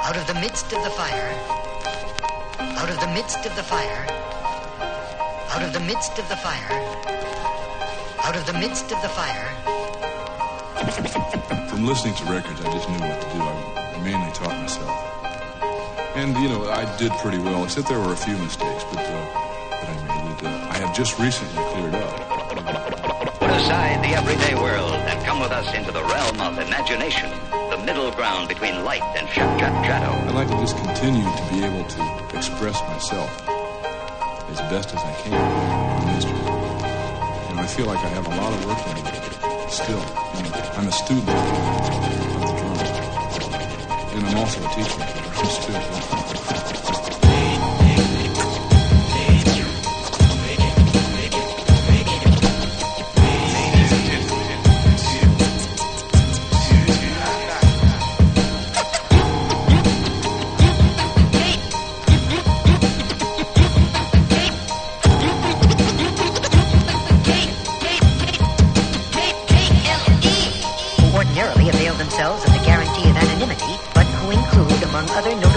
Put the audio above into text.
Out of the midst of the fire, out of the midst of the fire, out of the midst of the fire, out of the midst of the fire. From listening to records, I just knew what to do. I mainly taught myself. And, I did pretty well, except there were a few mistakes, but that I made that I have just recently cleared up. Put aside the everyday world and come with us into the realm of imagination, the middle ground between light and shadow. I'd like to just continue to be able to express myself as best as I can in instrument. And I feel like I have a lot of work to do still. I'm a student of the drums. And I'm also a teacher of the drums too. Ordinarily avail themselves of the guarantee of anonymity, but who include, among other